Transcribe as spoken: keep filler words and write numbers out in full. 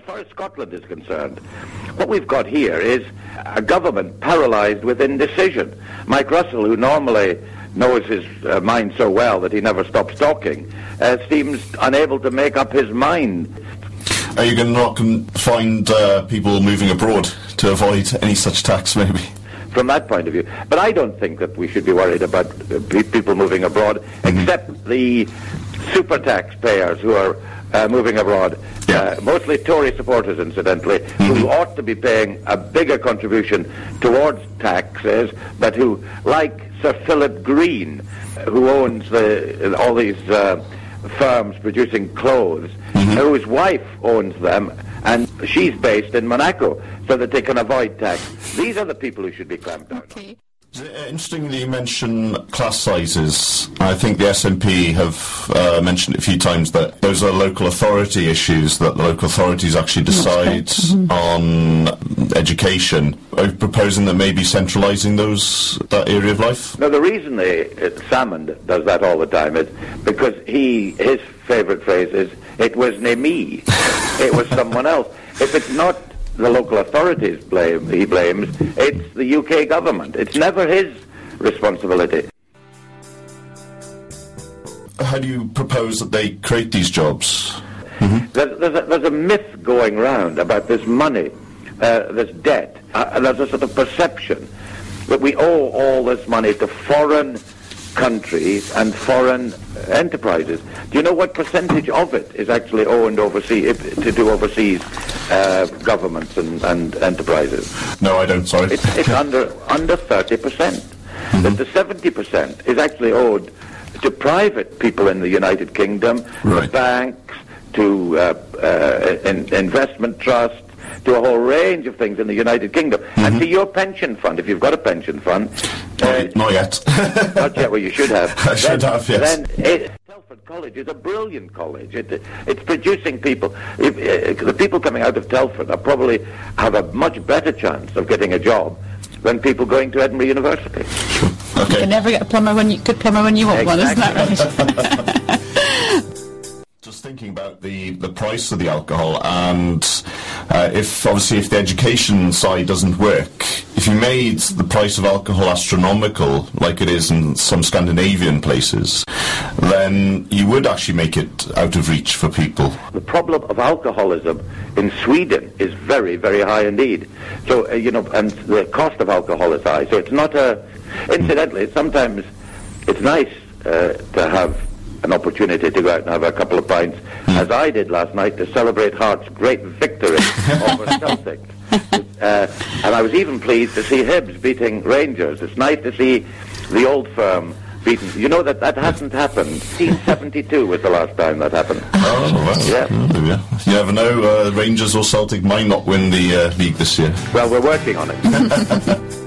as far as Scotland is concerned, what we've got here is a government paralysed with indecision. Mike Russell, who normally knows his uh, mind so well that he never stops talking, uh, seems unable to make up his mind. Are you going to not con- find uh, people moving abroad to avoid any such tax, maybe? From that point of view. But I don't think that we should be worried about uh, pe- people moving abroad, mm-hmm. except the super taxpayers who are uh, moving abroad, yeah. uh, mostly Tory supporters, incidentally, mm-hmm. who ought to be paying a bigger contribution towards taxes, but who, like Sir Philip Green, who owns the, all these uh, firms producing clothes, mm-hmm. whose wife owns them, and she's based in Monaco, so that they can avoid tax. These are the people who should be clamped down okay. on. Interestingly, you mention class sizes. I think the S N P have uh, mentioned it a few times that those are local authority issues, that the local authorities actually decide mm-hmm. on education. Are you proposing that maybe centralising those that area of life? No, the reason they, uh, Salmond does that all the time is because he his favourite phrase is, it was nae me, it was someone else. If it's not the local authorities blame, he blames, it's the U K government. It's never his responsibility. How do you propose that they create these jobs? Mm-hmm. There's, there's, a, there's a myth going round about this money, uh, this debt, uh, and there's a sort of perception that we owe all this money to foreign countries and foreign enterprises. Do you know what percentage of it is actually owed overseas, if, to do overseas uh, governments and, and enterprises? No, I don't, sorry. It's, it's under under thirty percent. Mm-hmm. That the seventy percent is actually owed to private people in the United Kingdom, right. to banks, to uh, uh, in, investment trusts, to a whole range of things in the United Kingdom, mm-hmm. and to your pension fund, if you've got a pension fund. Uh, not yet. Not yet, well, you should have. I should then, have, yes. Then it, Telford College is a brilliant college. It, it's producing people. If, uh, the people coming out of Telford are probably have a much better chance of getting a job than people going to Edinburgh University. Okay. You can never get a plumber when you, good plumber when you want exactly. one, isn't that right? Just thinking about the, the price of the alcohol, and uh, if obviously if the education side doesn't work, if you made the price of alcohol astronomical, like it is in some Scandinavian places, then you would actually make it out of reach for people. The problem of alcoholism in Sweden is very, very high indeed. So, uh, you know, and the cost of alcohol is high. So it's not a... Incidentally, sometimes it's nice uh, to have an opportunity to go out and have a couple of pints, mm. as I did last night, to celebrate Hearts' great victory over Celtic. Uh, and I was even pleased to see Hibs beating Rangers. It's nice to see the old firm beaten. You know that that hasn't happened. nineteen seventy-two was the last time that happened. Oh, well. Yeah. Oh, yeah. You never know, uh, Rangers or Celtic might not win the uh, league this year. Well, we're working on it.